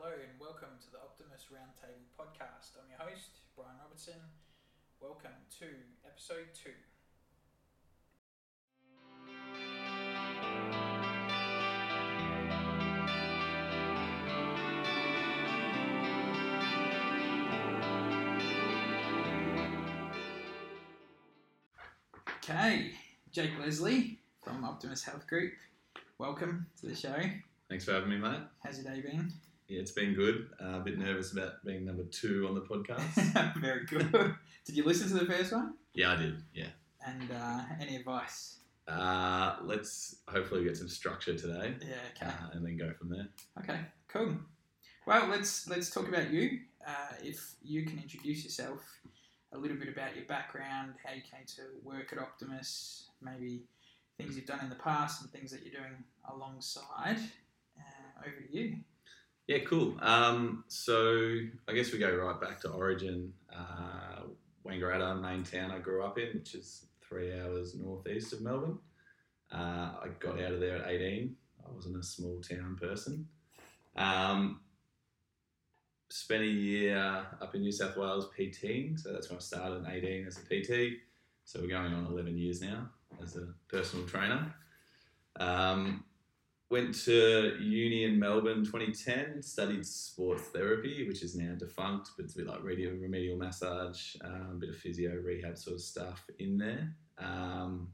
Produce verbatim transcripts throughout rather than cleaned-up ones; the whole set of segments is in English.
Hello and welcome to the Optimus Roundtable podcast. I'm your host, Brian Robertson. Welcome to episode two. Okay, Jake Leslie from Optimus Health Group. Welcome to the show. Thanks for having me, mate. How's your day been? Yeah, it's been good. Uh, a bit nervous about being number two on the podcast. Very good. Did you listen to the first one? Yeah, I did. Yeah. And uh, any advice? Uh, let's hopefully get some structure today. Yeah. Okay. Uh, and then go from there. Okay. Cool. Well, let's let's talk about you. Uh, if you can introduce yourself, a little bit about your background, how you came to work at Optimus, maybe things you've done in the past and things that you're doing alongside. Uh, over to you. Yeah, cool. Um, so I guess we go right back to origin. Uh, Wangaratta, main town I grew up in, which is three hours northeast of Melbourne. Uh, I got out of there at eighteen. I wasn't a small town person. Um, spent a year up in New South Wales PTing, so that's when I started at eighteen as a P T. So we're going on eleven years now as a personal trainer. Um, Went to uni in Melbourne twenty ten, studied sports therapy, which is now defunct, but it's a bit like remedial, remedial massage, um, a bit of physio, rehab sort of stuff in there. Um,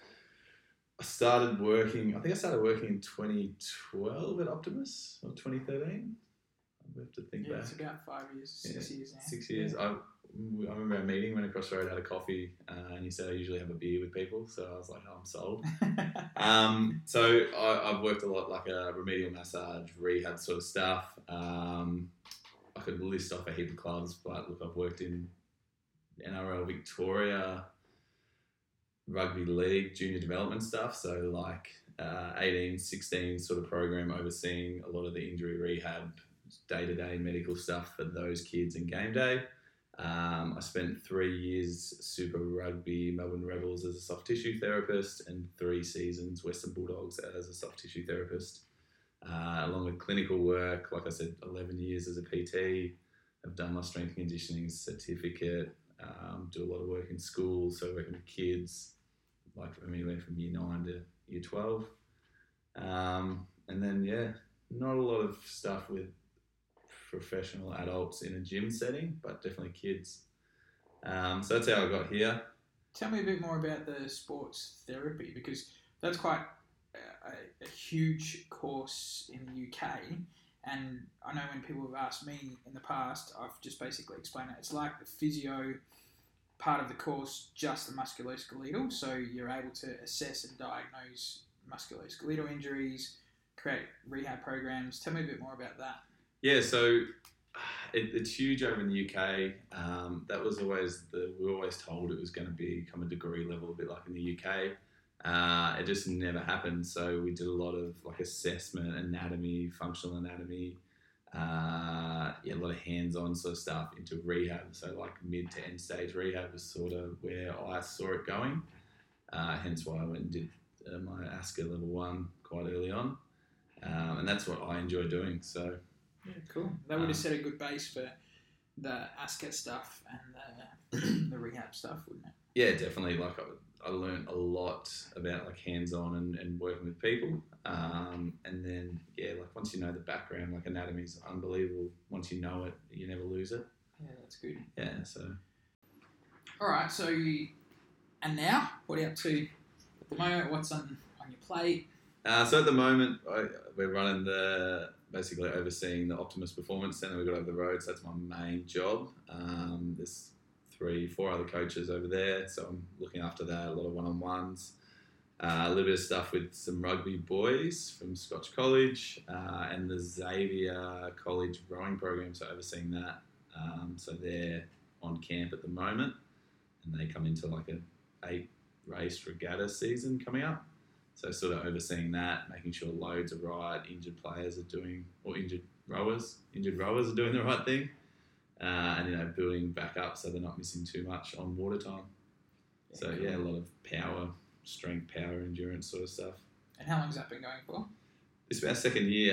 I started working, I think I started working in twenty twelve at Optimus, or twenty thirteen. I have to think Yeah, back. it's about five years, six Yeah, years now. Six years. Yeah. I, I remember our meeting, went across the road, had a coffee, uh, and he said I usually have a beer with people, so I was like, oh, I'm sold. um, so I, I've worked a lot like a remedial massage, rehab sort of stuff. Um, I could list off a heap of clubs, but look, I've worked in N R L Victoria, rugby league, junior development stuff, so like uh, eighteen, sixteen sort of program overseeing a lot of the injury rehab, day-to-day medical stuff for those kids in game day. Um, I spent three years Super Rugby Melbourne Rebels as a soft tissue therapist and three seasons Western Bulldogs as a soft tissue therapist. Uh, along with clinical work, like I said, eleven years as a P T. I've done my strength and conditioning certificate, um, do a lot of work in schools, so working with kids, like from anywhere from year nine to year twelve. Um, and then, yeah, not a lot of stuff with professional adults in a gym setting, but definitely kids. Um, so that's how I got here. Tell me a bit more about the sports therapy, because that's quite a, a huge course in the U K. And I know when people have asked me in the past, I've just basically explained it. It's like the physio part of the course, just the musculoskeletal. So you're able to assess and diagnose musculoskeletal injuries, create rehab programs. Tell me a bit more about that. Yeah, so it, it's huge over in the U K. Um, that was always the we were always told it was going to become a degree level, a bit like in the U K. Uh, it just never happened. So we did a lot of like assessment, anatomy, functional anatomy, uh, yeah, a lot of hands-on sort of stuff into rehab. So like mid to end stage rehab was sort of where I saw it going. Uh, hence why I went and did uh, my A S C A level one quite early on, um, and that's what I enjoy doing. So. Yeah, cool. That would have set a good base for the A S C A stuff and the, the rehab stuff, wouldn't it? Yeah, definitely. Like I, I learned a lot about like hands-on and, and working with people. Um, and then, yeah, like once you know the background, like anatomy is unbelievable. Once you know it, you never lose it. Yeah, that's good. Yeah, so. All right, so, you, and now, what are you up to at the moment? What's on, on your plate? Uh, so at the moment, I, we're running the... basically overseeing the Optimus Performance Centre we've got over the road, so that's my main job. Um, there's three, four other coaches over there, so I'm looking after that, a lot of one-on-ones. Uh, a little bit of stuff with some rugby boys from Scotch College uh, and the Xavier College rowing program, so overseeing that. Um, so they're on camp at the moment, and they come into like an eight-race regatta season coming up. So sort of overseeing that, making sure loads are right, injured players are doing, or injured rowers, injured rowers are doing the right thing, uh, and you know building back up so they're not missing too much on water time. Yeah, so cool. Yeah, a lot of power, strength, power, endurance sort of stuff. And how long's that been going for? It's our second year.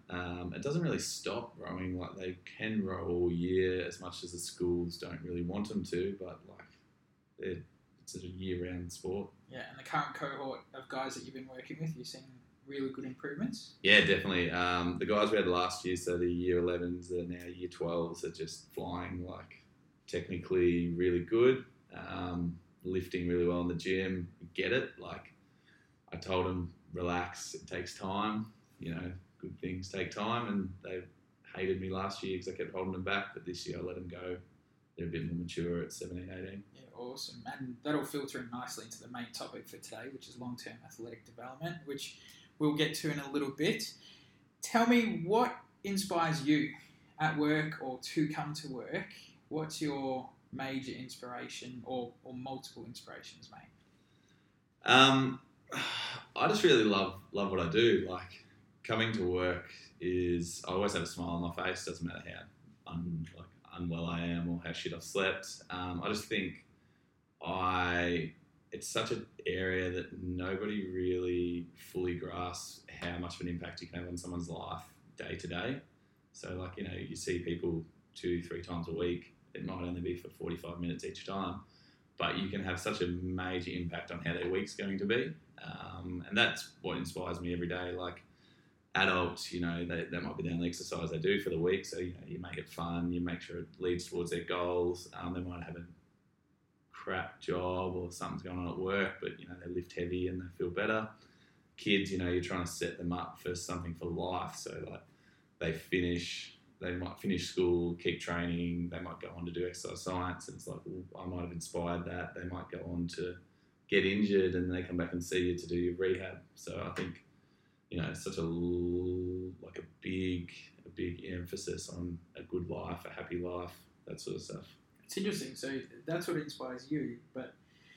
Um, it doesn't really stop rowing. Like they can row all year as much as the schools don't really want them to, but like it, it's a year-round sport. Yeah, and the current cohort of guys that you've been working with, you've seen really good improvements? Yeah, definitely. Um, the guys we had last year, so the year elevens are now year twelves, are just flying like technically really good, um, lifting really well in the gym. Get it? Like I told them, relax, it takes time, you know, good things take time, and they hated me last year because I kept holding them back, but this year I let them go. They're a bit more mature at seventeen, eighteen. Yeah, awesome. And that'll filter in nicely into the main topic for today, which is long-term athletic development, which we'll get to in a little bit. Tell me what inspires you at work or to come to work. What's your major inspiration or, or multiple inspirations, mate? Um, I just really love love what I do. Like coming to work is, I always have a smile on my face. Doesn't matter how un, like unwell I am or how shit I've slept. Um, I just think I it's such an area that nobody really fully grasps how much of an impact you can have on someone's life day to day. So like, you know, you see people two, three times a week. It might only be for forty-five minutes each time, but you can have such a major impact on how their week's going to be. Um, and that's what inspires me every day. Like adults, you know, they, that might be the only exercise they do for the week. So, you know, you make it fun, you make sure it leads towards their goals. Um, they might have a crap job or something's going on at work, but, you know, they lift heavy and they feel better. Kids, you know, you're trying to set them up for something for life. So, like, they finish, they might finish school, keep training, they might go on to do exercise science, and it's like, well, I might have inspired that. They might go on to get injured and they come back and see you to do your rehab. So I think, you know, it's such a, like a big, a big emphasis on a good life, a happy life, that sort of stuff. It's interesting. So that's what inspires you, but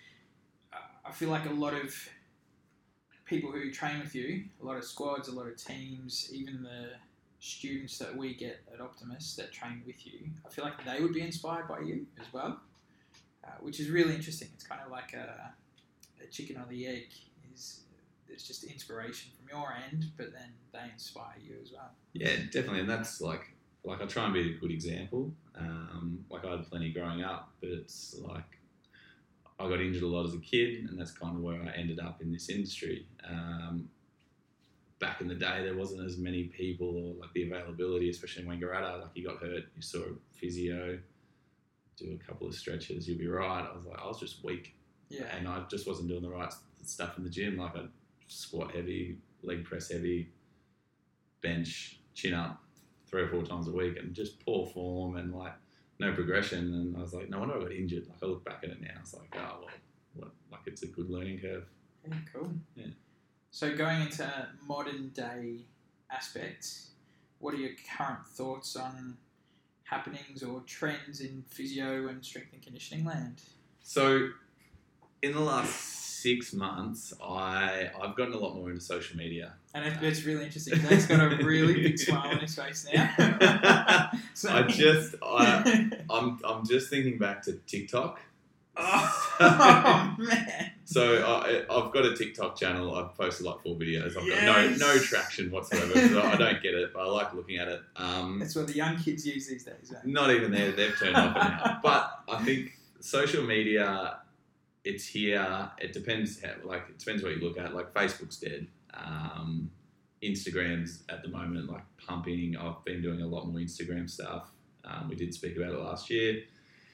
I feel like a lot of people who train with you, a lot of squads, a lot of teams, even the students that we get at Optimus that train with you, I feel like they would be inspired by you as well, uh, which is really interesting. It's kind of like a, a chicken or the egg. Is It's just inspiration from your end, but then they inspire you as well. Yeah, definitely. And that's like, like I try and be a good example. Um, like I had plenty growing up, but it's like I got injured a lot as a kid, and that's kind of where I ended up in this industry. Um, back in the day, there wasn't as many people or like the availability, especially in Wangaratta. Like you got hurt, you saw a physio, do a couple of stretches, you'll be right. I was like, I was just weak. Yeah. And I just wasn't doing the right stuff in the gym. Like I'd squat heavy, leg press heavy, bench, chin up three or four times a week, and just poor form and like no progression. And I was like, no wonder I got injured. Like I look back at it now, it's like, oh, well, what, like it's a good learning curve. Yeah, cool. Yeah. So going into modern day aspects, what are your current thoughts on happenings or trends in physio and strength and conditioning land? So in the last six months, I, I've gotten a lot more into social media. And it, it's really interesting. Dave's got a really big smile on his face now. So, I just, I, I'm, I'm just thinking back to TikTok. Oh, oh man. So I, I've got a TikTok channel. I've posted like four videos. I've yes. got no no traction whatsoever. So I don't get it, but I like looking at it. Um, That's what the young kids use these days. Right? Not even there. They've turned off it now. But I think social media, it's here. It depends. How, like it depends what you look at. Like Facebook's dead. Um, Instagram's at the moment like pumping. I've been doing a lot more Instagram stuff. Um, we did speak about it last year.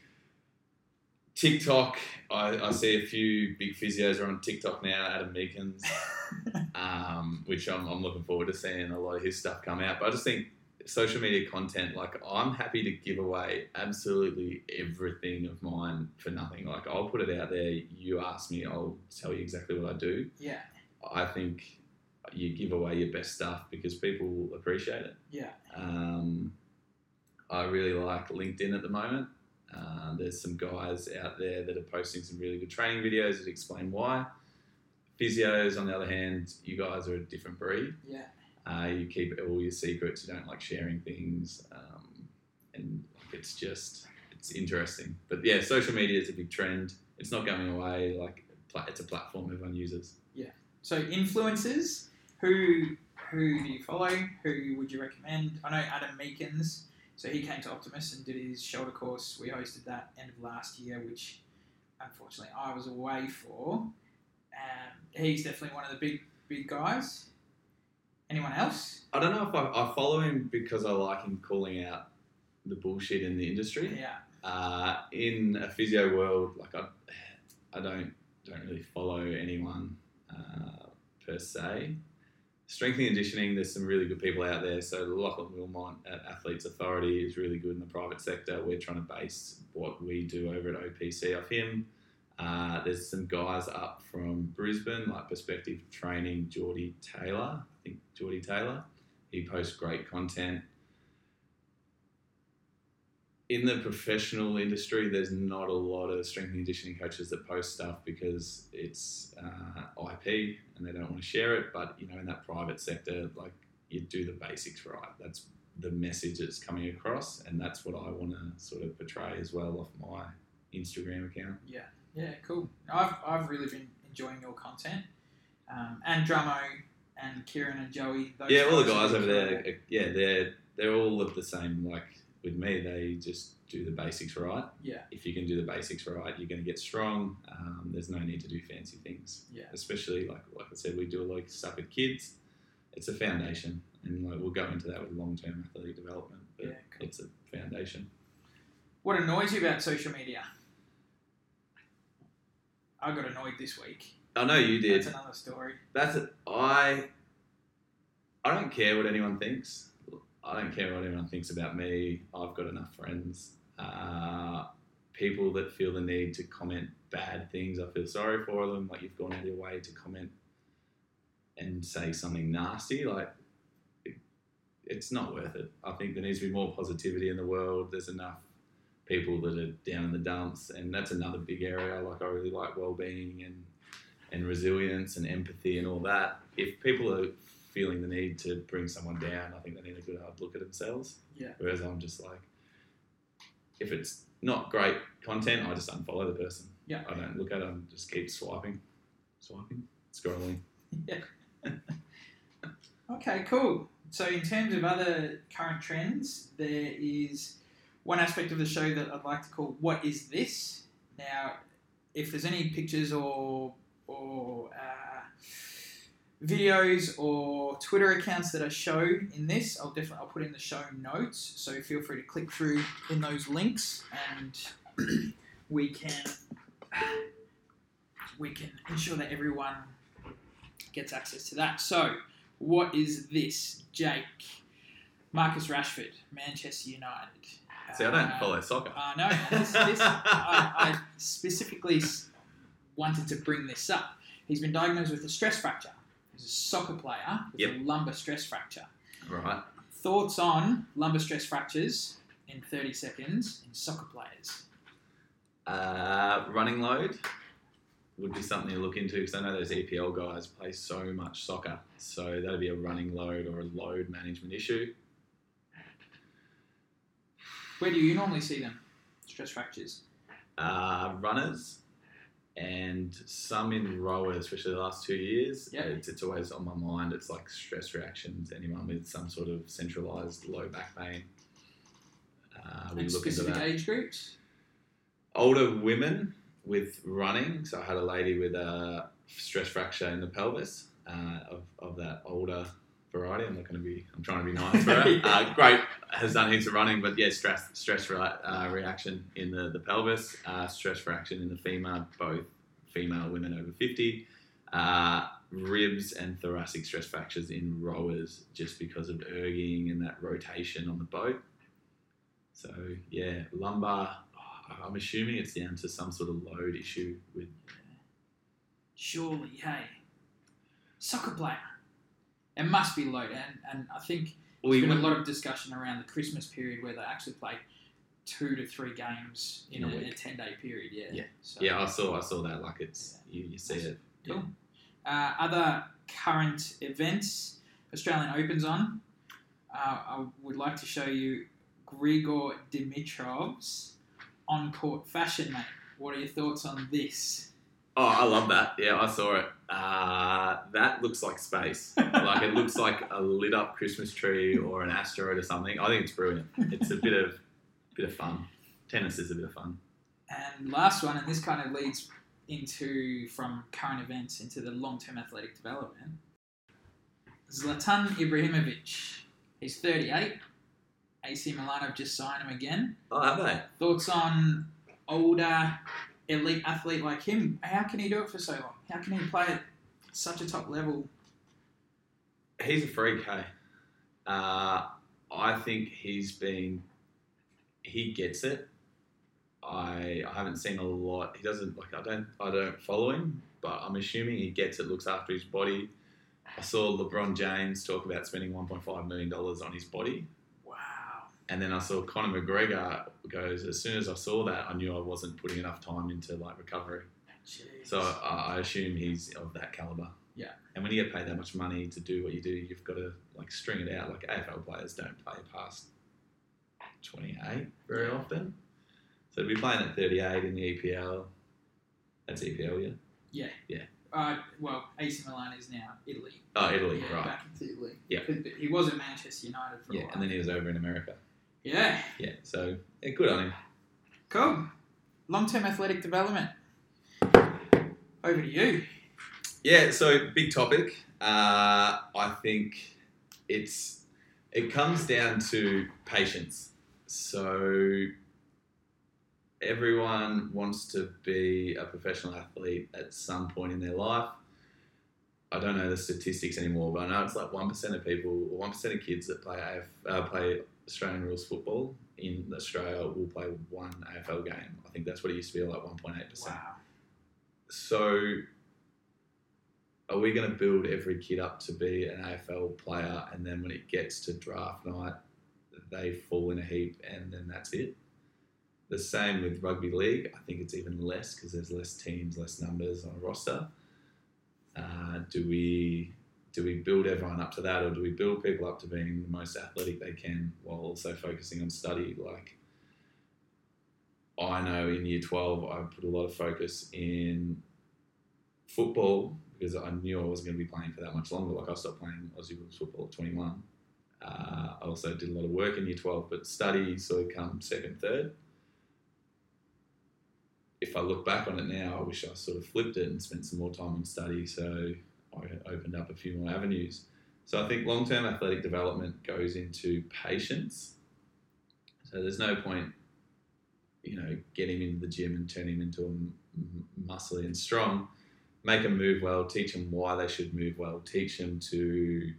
TikTok, I, I see a few big physios are on TikTok now. Adam Meekins, um, which I'm, I'm looking forward to seeing a lot of his stuff come out. But I just think social media content, like I'm happy to give away absolutely everything of mine for nothing. Like I'll put it out there. You ask me, I'll tell you exactly what I do. Yeah. I think you give away your best stuff because people will appreciate it. Yeah. Um, I really like LinkedIn at the moment. Uh, there's some guys out there that are posting some really good training videos that explain why. Physios, on the other hand, you guys are a different breed. Yeah. Uh, you keep all your secrets. You don't like sharing things, um, and like it's just it's interesting. But yeah, social media is a big trend. It's not going away. Like it's a platform everyone uses. Yeah. So influencers, who who do you follow? Who would you recommend? I know Adam Meekins, so he came to Optimus and did his shoulder course. We hosted that end of last year, which unfortunately I was away for. Um, he's definitely one of the big, big guys. Anyone else? I don't know if I, I follow him because I like him calling out the bullshit in the industry. Yeah. Uh, in a physio world, like I, I don't don't really follow anyone uh, per se. Strength and conditioning, there's some really good people out there. So Lachlan Wilmot at Athletes Authority is really good in the private sector. We're trying to base what we do over at O P C off him. Uh, there's some guys up from Brisbane, like Perspective Training, Geordie Taylor. I think Geordie Taylor. He posts great content. In the professional industry, there's not a lot of strength and conditioning coaches that post stuff because it's uh, I P and they don't want to share it. But, you know, in that private sector, like, you do the basics right. That's the message that's coming across, and that's what I want to sort of portray as well off my Instagram account. Yeah, yeah, cool. I've, I've really been enjoying your content. Um, and Drummo and Kieran and Joey. Those yeah, all the guys guys are over really there, cool. yeah, they're, they're all of the same, like, with me, they just do the basics right. Yeah. If you can do the basics right, you're going to get strong. Um, there's no need to do fancy things. Yeah. Especially, like like I said, we do a lot of stuff with kids. It's a foundation, and like, we'll go into that with long-term athletic development. But Yeah, cool. It's a foundation. What annoys you about social media? I got annoyed this week. I know you did. That's another story. That's it. I. I don't care what anyone thinks. I don't care what anyone thinks about me. I've got enough friends. Uh, people that feel the need to comment bad things, I feel sorry for them. Like, you've gone out of your way to comment and say something nasty. Like, it, it's not worth it. I think there needs to be more positivity in the world. There's enough people that are down in the dumps, and that's another big area. Like, I really like well-being and and resilience and empathy and all that. If people are feeling the need to bring someone down, I think they need a good hard look at themselves. Yeah. Whereas I'm just like, if it's not great content, I just unfollow the person. Yeah. I don't look at it, I just keep swiping, swiping, scrolling. Yeah. Okay, cool. So in terms of other current trends, there is one aspect of the show that I'd like to call What Is This? Now, if there's any pictures or or uh, videos or Twitter accounts that I show in this, I'll definitely I'll put in the show notes. So feel free to click through in those links, and we can we can ensure that everyone gets access to that. So, what is this, Jake? Marcus Rashford, Manchester United. See, I don't Uh, follow soccer. Uh, no, this, this, I, I specifically s- wanted to bring this up. He's been diagnosed with a stress fracture. He's a soccer player with Yep. a lumbar stress fracture. Right. Thoughts on lumbar stress fractures in thirty seconds in soccer players? Uh, running load would be something to look into, because I know those E P L guys play so much soccer. So that'd be a running load or a load management issue. Where do you normally see them? Stress fractures. Uh, runners and some in rowers, especially the last two years. Yeah. It's, it's always on my mind. It's like stress reactions. Anyone with some sort of centralised low back pain. Uh, we And look into specific that. age groups? Older women with running. So I had a lady with a stress fracture in the pelvis uh, of, of that older variety. I'm not going to be, I'm trying to be nice for her. Yeah. Uh, great, has done heaps of running, but yeah, stress stress re- uh, reaction in the, the pelvis, uh, stress reaction in the femur, both female women over fifty, uh, ribs and thoracic stress fractures in rowers just because of erging and that rotation on the boat. So yeah, lumbar, oh, I'm assuming it's down to some sort of load issue with. Surely, hey. Soccer player. It must be low, and, and I think We there's been a would- lot of discussion around the Christmas period where they actually play two to three games in, In a, a in a week. ten-day period. Yeah. Yeah. So, Yeah, I saw I saw that. Like, it's you, you see it. Cool. Uh, other current events, Australian Open's on. Uh, I would like to show you Grigor Dimitrov's on-court fashion, mate. What are your thoughts on this? Oh, I love that. Yeah, I saw it. Uh, that looks like space. Like it looks like a lit up Christmas tree or an asteroid or something. I think it's brilliant. It's a bit of bit of fun. Tennis is a bit of fun. And last one, and this kind of leads into from current events into the long-term athletic development. Zlatan Ibrahimovic. He's thirty-eight. A C Milan have just signed him again. Oh, have they? Thoughts on older elite athlete like him? How can he do it for so long? How can he play at such a top level? He's a freak, hey. Uh, I think he's been... He gets it. I I haven't seen a lot. He doesn't... like I don't I don't follow him, but I'm assuming he gets it, looks after his body. I saw LeBron James talk about spending one point five million dollars on his body. Wow. And then I saw Conor McGregor goes, as soon as I saw that, I knew I wasn't putting enough time into like recovery. Jeez. So I, I assume he's of that caliber. Yeah. And when you get paid that much money to do what you do, you've got to like string it out. Like A F L players don't play past twenty-eight very often. So to be playing at thirty-eight in the E P L, that's E P L, yeah? Yeah. Yeah. Uh, well, A C Milan is now Italy. Oh, Italy, yeah, right. Back into Italy. Yeah. He was at Manchester United for yeah, a while. and then he was over in America. Yeah. Yeah, so yeah, good on him. Cool. Long-term athletic development. Over to you. Yeah, so big topic. Uh, I think it's it comes down to patience. So everyone wants to be a professional athlete at some point in their life. I don't know the statistics anymore, but I know it's like one percent of people, or one percent of kids that play A F, uh, play Australian rules football in Australia will play one A F L game. I think that's what it used to be, like one point eight percent. Wow. So are we going to build every kid up to be an A F L player, and then when it gets to draft night, they fall in a heap and then that's it? The same with rugby league. I think it's even less because there's less teams, less numbers on a roster. Uh, do we do we build everyone up to that, or do we build people up to being the most athletic they can while also focusing on study? Like, I know in year twelve, I put a lot of focus in football because I knew I wasn't going to be playing for that much longer. Like, I stopped playing Aussie rules football at twenty-one. Uh, I also did a lot of work in year twelve, but study sort of come second, third. If I look back on it now, I wish I sort of flipped it and spent some more time on study, so I opened up a few more avenues. So I think long-term athletic development goes into patience. So there's no point, you know, getting him into the gym and turning him into a muscly and strong. Make them move well, teach them why they should move well, teach them to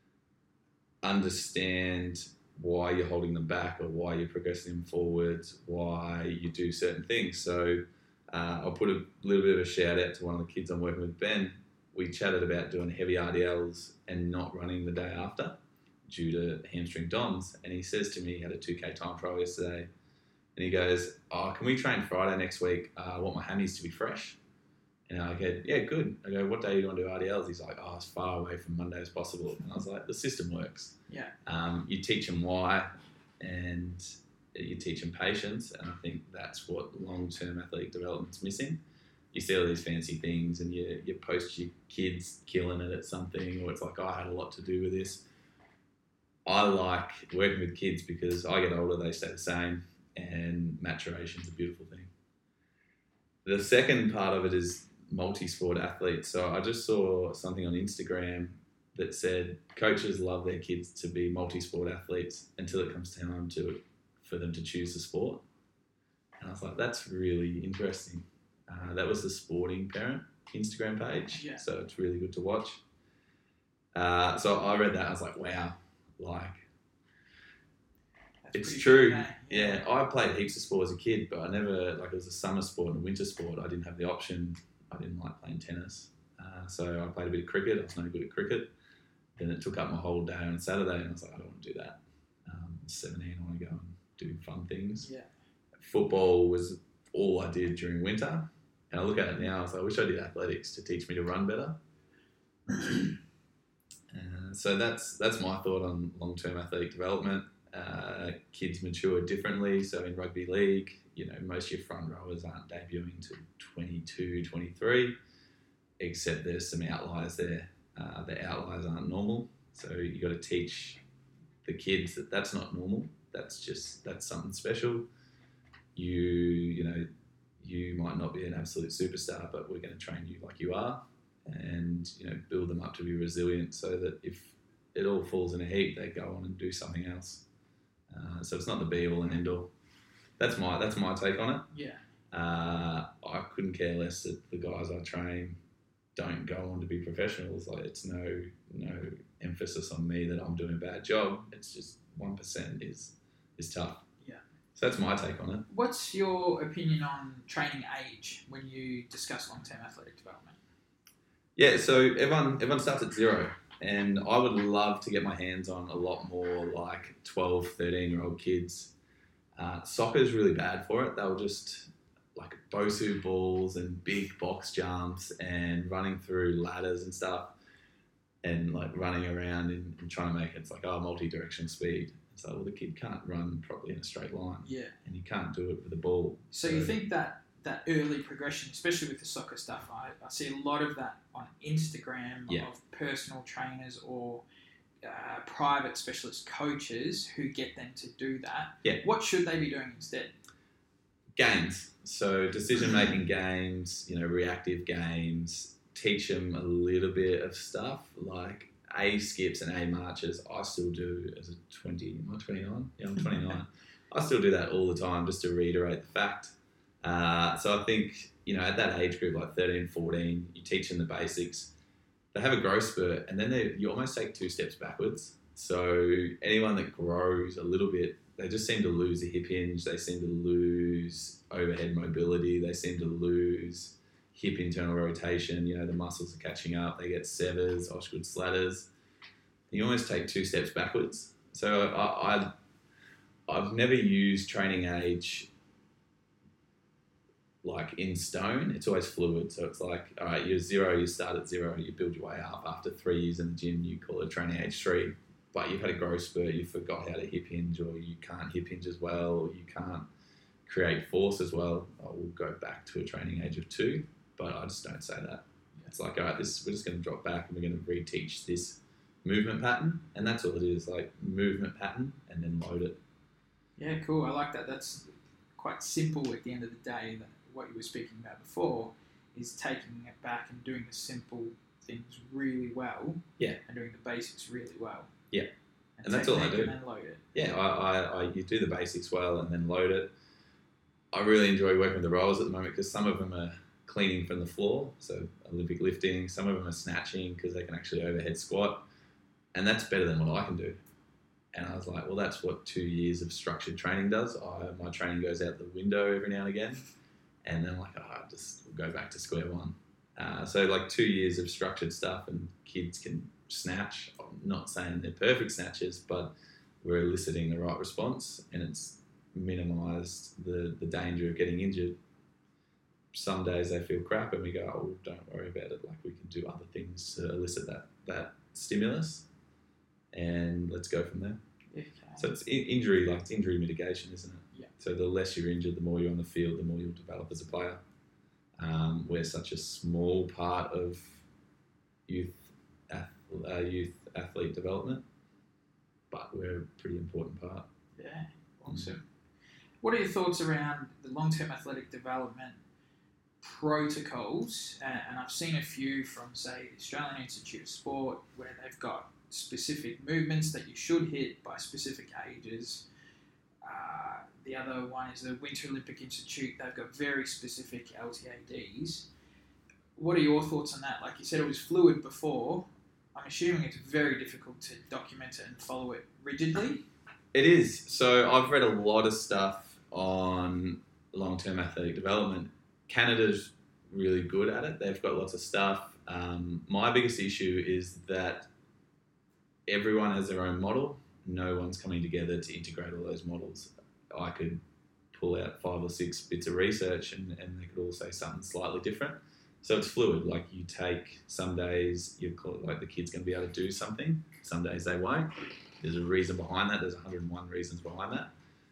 understand why you're holding them back or why you're progressing them forwards, why you do certain things. So uh, I'll put a little bit of a shout out to one of the kids I'm working with, Ben. We chatted about doing heavy R D Ls and not running the day after due to hamstring D O M S. And he says to me, he had a two K time trial yesterday, and he goes, oh, can we train Friday next week? Uh, I want my hammies to be fresh. And I go, yeah, good. I go, what day do you want to do R D Ls? He's like, oh, as far away from Monday as possible. And I was like, the system works. Yeah. Um, you teach them why, and you teach them patience. And I think that's what long-term athletic development's missing. You see all these fancy things and you, you post your kids killing it at something, or it's like, I had a lot to do with this. I like working with kids because I get older, they stay the same, and maturation's a beautiful thing. The second part of it is multi-sport athletes. So I just saw something on Instagram that said coaches love their kids to be multi-sport athletes until it comes time to for them to choose the sport. And I was like, that's really interesting. Uh, that was the Sporting Parent Instagram page. Yeah. So it's really good to watch. Uh, so I read that. I was like, wow, like, That's it's pretty true. good, eh? Yeah. I played heaps of sport as a kid, but I never, like, it was a summer sport and a winter sport. I didn't have the option. I didn't like playing tennis. Uh, so I played a bit of cricket. I was no good at cricket. Then it took up my whole day on Saturday, and I was like, I don't want to do that. Um, seventeen, I want to go and do fun things. Yeah. Football was all I did during winter. And I look at it now, I was like, I wish I did athletics to teach me to run better. uh, so that's that's my thought on long-term athletic development. Uh, kids mature differently. So in rugby league, you know, most of your front rowers aren't debuting until twenty-two, twenty-three. except there's some outliers there. Uh, the outliers aren't normal, so you got to teach the kids that that's not normal. That's just that's something special. You you know you might not be an absolute superstar, but we're going to train you like you are, and you know build them up to be resilient, so that if it all falls in a heap, they go on and do something else. Uh, so it's not the be all and end all. That's my that's my take on it. Yeah. Uh, I couldn't care less that the guys I train don't go on to be professionals. Like it's no no emphasis on me that I'm doing a bad job. It's just one percent is is tough. Yeah. So that's my take on it. What's your opinion on training age when you discuss long-term athletic development? Yeah, so everyone everyone starts at zero, and I would love to get my hands on a lot more like twelve, thirteen year old kids. Uh, soccer is really bad for it. They'll just like Bosu balls and big box jumps and running through ladders and stuff and like running around and, and trying to make it, it's like, oh, multi-directional speed. It's like, well, the kid can't run properly in a straight line. Yeah. And you can't do it with a ball. So, so you think that that early progression, especially with the soccer stuff, I, I see a lot of that on Instagram Yeah. of personal trainers or uh, private specialist coaches who get them to do that. Yeah. What should they be doing instead? Games. So decision-making games, you know, reactive games, teach them a little bit of stuff like A skips and A marches. I still do as a twenty, am I twenty-nine? Yeah, I'm twenty-nine. I still do that all the time just to reiterate the fact. Uh, so I think, you know, at that age group, like thirteen, fourteen, you teach them the basics. They have a growth spurt and then they, you almost take two steps backwards. So anyone that grows a little bit, they just seem to lose the hip hinge. They seem to lose overhead mobility. They seem to lose hip internal rotation. You know, the muscles are catching up. They get severs, Osgood slatters. You almost take two steps backwards. So I, I, I've never used training age like in stone. It's always fluid. So it's like, all right, you're zero, you start at zero, you build your way up. After three years in the gym, you call it training age three. But you've had a growth spurt, you forgot how to hip hinge, or you can't hip hinge as well, or you can't create force as well. I will go back to a training age of two, but I just don't say that. It's like, all right, this we're just going to drop back and we're going to reteach this movement pattern, and that's all it is, like movement pattern, and then load it. Yeah, cool. I like that. That's quite simple at the end of the day. That what you were speaking about before is taking it back and doing the simple things really well. Yeah. And doing the basics really well. Yeah. And, and that's all I do. And then load it. Yeah, I, I, I, you do the basics well and then load it. I really enjoy working with the rollers at the moment because some of them are cleaning from the floor, so Olympic lifting. Some of them are snatching because they can actually overhead squat, and that's better than what I can do. And I was like, well, that's what two years of structured training does. I, my training goes out the window every now and again, and then I'm like, oh, I just go back to square one. Uh, so like two years of structured stuff, and kids can snatch. I'm not saying they're perfect snatches, but we're eliciting the right response, and it's minimised the, the danger of getting injured. Some days they feel crap and we go, oh, don't worry about it. Like, we can do other things to elicit that, that stimulus, and let's go from there. Okay. So it's in, injury, like it's injury mitigation, isn't it? Yeah. So the less you're injured, the more you're on the field, the more you'll develop as a player. Um, we're such a small part of youth ath- uh, youth athlete development, but we're a pretty important part. Yeah, awesome. Mm. What are your thoughts around the long-term athletic development protocols? Uh, and I've seen a few from, say, the Australian Institute of Sport, where they've got specific movements that you should hit by specific ages. Uh, the other one is the Winter Olympic Institute. They've got very specific L T A Ds. What are your thoughts on that? Like you said, it was fluid before. I'm assuming it's very difficult to document it and follow it rigidly. It is. So I've read a lot of stuff on long-term athletic development. Canada's really good at it. They've got lots of stuff. Um, my biggest issue is that everyone has their own model. No one's coming together to integrate all those models. I could pull out five or six bits of research and, and they could all say something slightly different. So it's fluid. Like, you take, some days you call it like the kid's going to be able to do something. Some days they won't. There's a reason behind that. There's one hundred and one reasons behind that.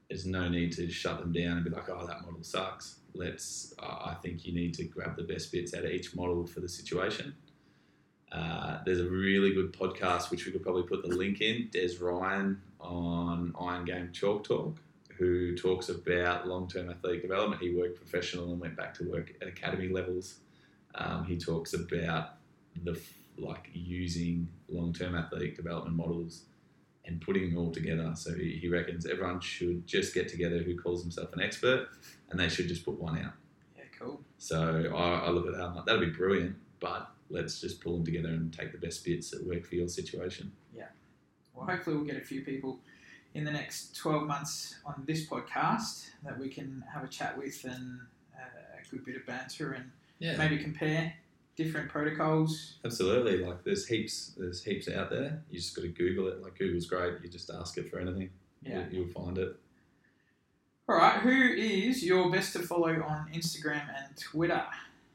there's no need to shut them down and be like, oh, that model sucks. Let's. Uh, I think you need to grab the best bits out of each model for the situation. Uh, there's a really good podcast, which we could probably put the link in, Des Ryan on Iron Game Chalk Talk, who talks about long-term athletic development. He worked professional and went back to work at academy levels. Um, he talks about the like using long-term athletic development models and putting them all together. So he, he reckons everyone should just get together who calls himself an expert, and they should just put one out. Yeah, cool. So I, I look at that, I'm like, that'd be brilliant, but let's just pull them together and take the best bits that work for your situation. Yeah. Well, hopefully we'll get a few people in the next twelve months on this podcast that we can have a chat with and uh, a good bit of banter and yeah. maybe compare different protocols. Absolutely. Like there's heaps, there's heaps out there. You just got to Google it. Like Google's great. You just ask it for anything. Yeah. You, you'll find it. All right. Who is your best to follow on Instagram and Twitter?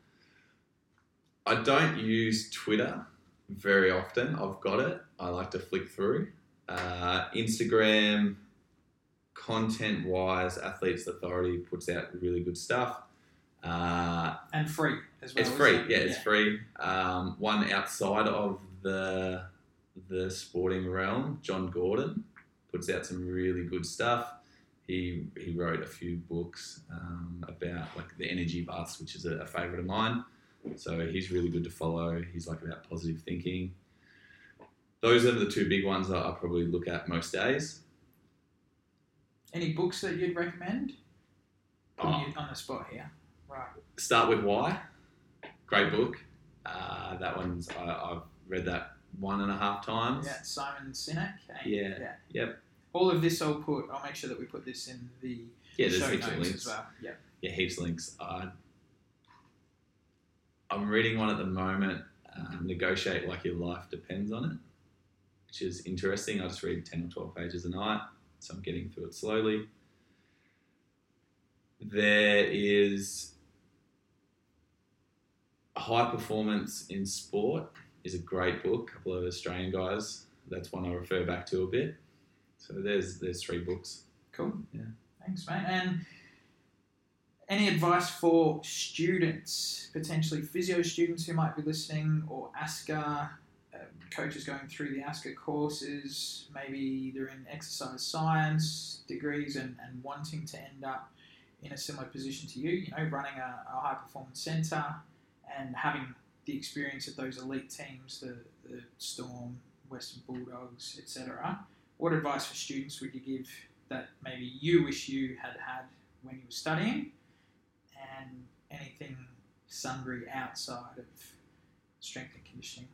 I don't use Twitter very often. I've got it. I like to flick through. Uh, Instagram, content-wise, Athletes Authority puts out really good stuff. Uh, and free as well. It's free, it? yeah, it's yeah. free. Um, one outside of the the sporting realm, John Gordon, puts out some really good stuff. He he wrote a few books um, about like the energy bus, which is a, a favourite of mine. So he's really good to follow. He's like about positive thinking. Those are the two big ones that I probably look at most days. Any books that you'd recommend? Putting Oh. you on the spot here. Right. Start with Why. Great book. Uh, that one's I, I've read that one and a half times. Yeah, Simon Sinek. eh? Yeah. yeah. Yep. All of this I'll put. I'll make sure that we put this in the Yeah, there's show heaps notes of links. as well. Yeah. Yeah, heaps of links. Uh, I'm reading one at the moment. Um, Negotiate Like Your Life Depends on It, which is interesting. I just read ten or twelve pages a night, so I'm getting through it slowly. There is High Performance in Sport is a great book. A couple of Australian guys. That's one I refer back to a bit. So there's there's three books. Cool. Yeah. Thanks, mate. And any advice for students, potentially physio students who might be listening, or ASCA, um, coaches going through the ASCA courses, maybe they're in exercise science degrees and, and wanting to end up in a similar position to you, you know, running a, a high performance centre and having the experience of those elite teams, the, the Storm, Western Bulldogs, et cetera. What advice for students would you give that maybe you wish you had had when you were studying, and anything sundry outside of strength and conditioning?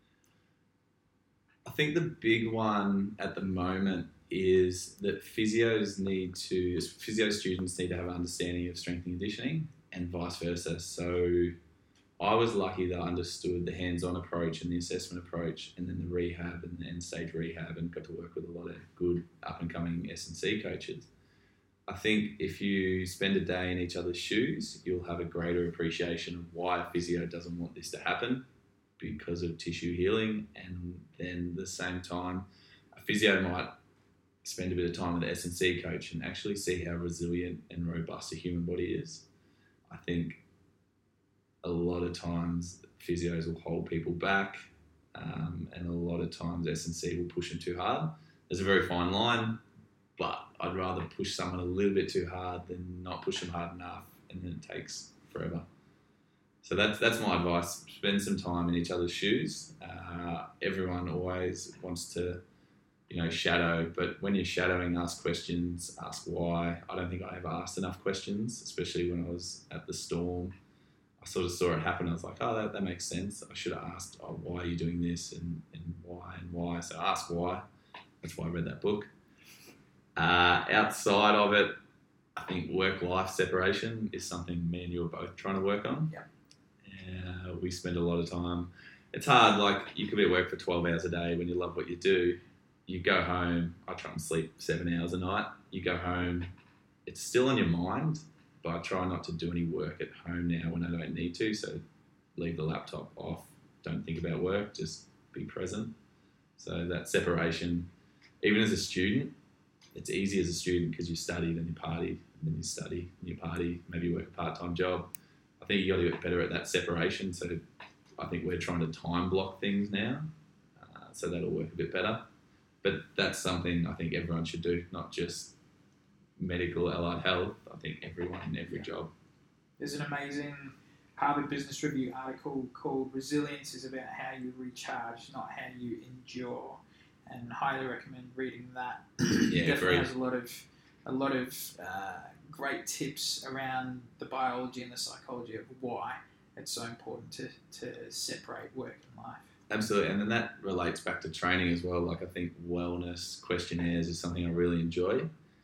I think the big one at the moment is that physios need to, physio students need to have an understanding of strength and conditioning and vice versa. So I was lucky that I understood the hands-on approach and the assessment approach, and then the rehab and the end-stage rehab, and got to work with a lot of good up-and-coming S and C coaches. I think if you spend a day in each other's shoes, you'll have a greater appreciation of why a physio doesn't want this to happen because of tissue healing, and then at the same time, a physio might spend a bit of time with the S and C coach and actually see how resilient and robust a human body is. I think a lot of times physios will hold people back, um, and a lot of times S and C will push them too hard. There's a very fine line, but I'd rather push someone a little bit too hard than not push them hard enough, and then it takes forever. So that's that's my advice. Spend some time in each other's shoes. Uh, everyone always wants to, you know, shadow, but when you're shadowing, ask questions, ask why. I don't think I ever asked enough questions, especially when I was at the Storm. I sort of saw it happen. I was like, oh, that, that makes sense. I should have asked, oh, why are you doing this, and, and why and why. So ask why. That's why I read that book. Uh, outside of it, I think work-life separation is something me and you are both trying to work on. Yeah. Uh, we spend a lot of time. It's hard. Like, you could be at work for twelve hours a day when you love what you do. You go home. I try and sleep seven hours a night. You go home. It's still on your mind, but I try not to do any work at home now when I don't need to. So leave the laptop off. Don't think about work. Just be present. So that separation, even as a student, it's easy as a student because you study, then you party, then you study, then you party, maybe you work a part-time job. I think you got to get better at that separation. So I think we're trying to time block things now, uh, so that'll work a bit better. But that's something I think everyone should do, not just medical, allied health. I think everyone in every job. There's an amazing Harvard Business Review article called "Resilience is about how you recharge, not how you endure," and highly recommend reading that. Yeah, definitely very. has a lot of a lot of uh, great tips around the biology and the psychology of why it's so important to, to separate work and life. Absolutely, and then that relates back to training as well. Like I think wellness questionnaires is something I really enjoy,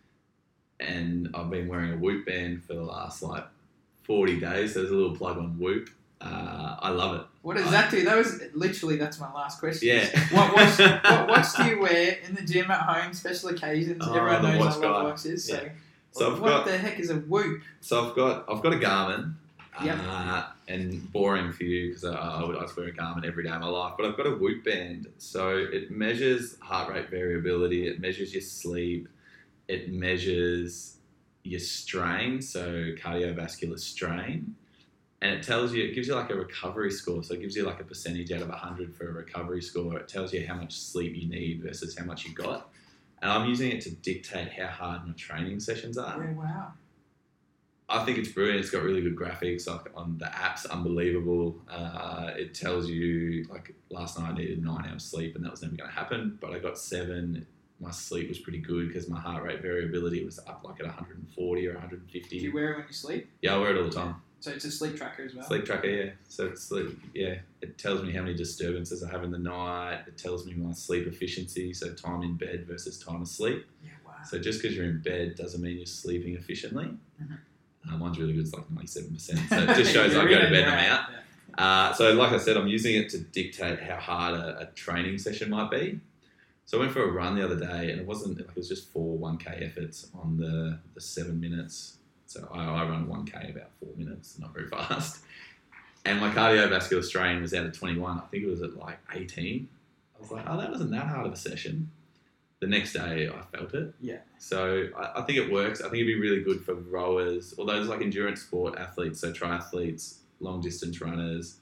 and I've been wearing a Whoop band for the last like forty days. There's a little plug on Whoop. Uh, I love it. What does I, that do? That was literally that's my last question. Yeah. What watch, what watch do you wear in the gym, at home, special occasions? Oh, Everyone the knows watch I love guy. watches. So, Yeah. So I've what got, the heck is a Whoop? So I've got I've got a Garmin. Yep. Uh, and boring for you because I, I would I wear a Garmin every day of my life, but I've got a Whoop band. So it measures heart rate variability, it measures your sleep, it measures your strain, so cardiovascular strain, and it tells you, it gives you like a recovery score. So it gives you like a percentage out of one hundred for a recovery score. It tells you how much sleep you need versus how much you got. And I'm using it to dictate how hard my training sessions are. Yeah, wow. I think it's brilliant. It's got really good graphics. Like on the app's unbelievable. Uh, it tells you, like last night I needed nine hours sleep and that was never going to happen, but I got seven. My sleep was pretty good because my heart rate variability was up like at one hundred forty or one hundred fifty. Do you wear it when you sleep? Yeah, I wear it all the time. So it's a sleep tracker as well? Sleep tracker, yeah. So it's like, yeah, it tells me how many disturbances I have in the night. It tells me my sleep efficiency, so time in bed versus time asleep. Yeah, wow. So just because you're in bed doesn't mean you're sleeping efficiently. Mm-hmm. Uh, mine's really good. It's like ninety-seven percent. So it just shows I go to in, bed and I'm right. out. Yeah. Uh, so like I said, I'm using it to dictate how hard a, a training session might be. So I went for a run the other day and it wasn't, like it was just four one K efforts on the, the seven minutes. So I, I run one K about four minutes, not very fast. And my cardiovascular strain was out of twenty-one. I think it was at like eighteen. I was like, oh, that wasn't that hard of a session. The next day I felt it. Yeah. So I, I think it works. I think it'd be really good for rowers, or those like endurance sport athletes, so triathletes, long distance runners,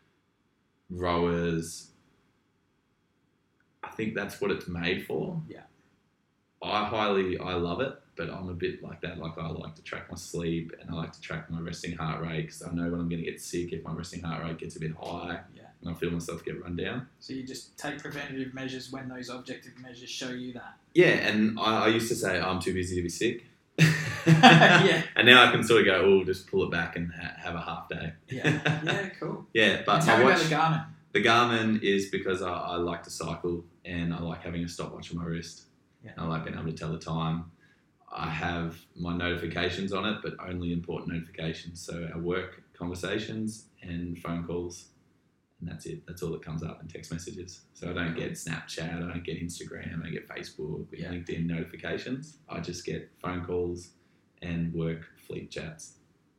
rowers. I think that's what it's made for. Yeah. I highly, I love it, but I'm a bit like that. Like I like to track my sleep and I like to track my resting heart rate because I know when I'm going to get sick if my resting heart rate gets a bit high. Yeah. And I feel myself get run down. So you just take preventative measures when those objective measures show you that. Yeah, and I, I used to say I'm too busy to be sick. Yeah. And now I can sort of go, oh, just pull it back and ha- have a half day. Yeah. Yeah, cool. Yeah, but And tell I me watch, about the Garmin. the Garmin is because I, I like to cycle and I like having a stopwatch on my wrist. Yeah. I like being able to tell the time. I have my notifications on it, but only important notifications. So our work conversations and phone calls. And that's it. That's all that comes up in text messages. So I don't get Snapchat, I don't get Instagram, I don't get Facebook, Yeah. LinkedIn notifications. I just get phone calls and work fleet chats.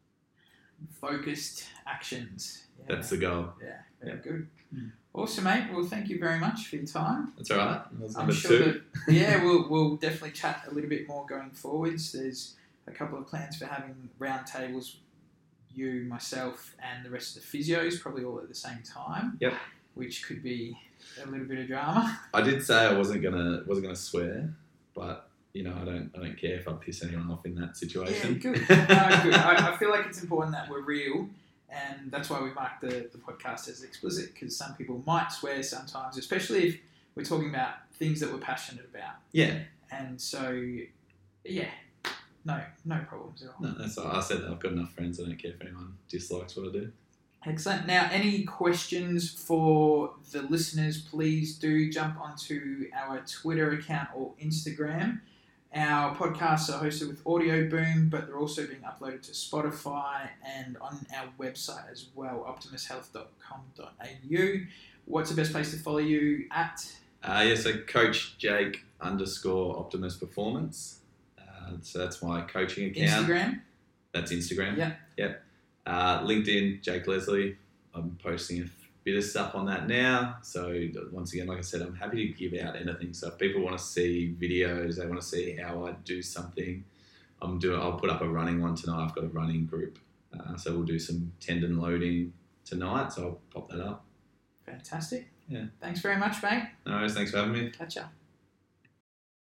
Focused actions. Yeah. That's the goal. Yeah, very Yeah. good. Mm. Awesome, mate. Well, thank you very much for your time. That's all right. That was I'm number sure two. that, yeah, we'll, we'll definitely chat a little bit more going forwards. There's a couple of plans for having roundtables, you, myself, and the rest of the physios, probably all at the same time. Yep. Which could be a little bit of drama. I did say I wasn't gonna wasn't gonna swear, but you know I don't I don't care if I piss anyone off in that Yeah, situation. good. No, good. I, I feel like it's important that we're real, and that's why we mark the, the podcast as explicit, because some people might swear sometimes, especially if we're talking about things that we're passionate about. Yeah. And so, yeah, no, no problems at all. No, that's all. I said that I've got enough friends. I don't care if anyone dislikes what I do. Excellent. Now, any questions for the listeners, please do jump onto our Twitter account or Instagram. Our podcasts are hosted with Audio Boom, but they're also being uploaded to Spotify and on our website as well, optimus health dot com dot a u. What's the best place to follow you at? Uh, yeah, so Coach Jake underscore Optimus Performance. Uh, so that's my coaching account. Instagram? That's Instagram. Yeah. Yep. Uh, LinkedIn, Jake Leslie. I'm posting a bit of stuff on that now. So once again, like I said, I'm happy to give out anything. So if people want to see videos, they want to see how I do something, I'm doing. I'll put up a running one tonight. I've got a running group, uh, so we'll do some tendon loading tonight. So I'll pop that up. Fantastic. Yeah. Thanks very much, mate. No worries. Thanks for having me. Catch ya.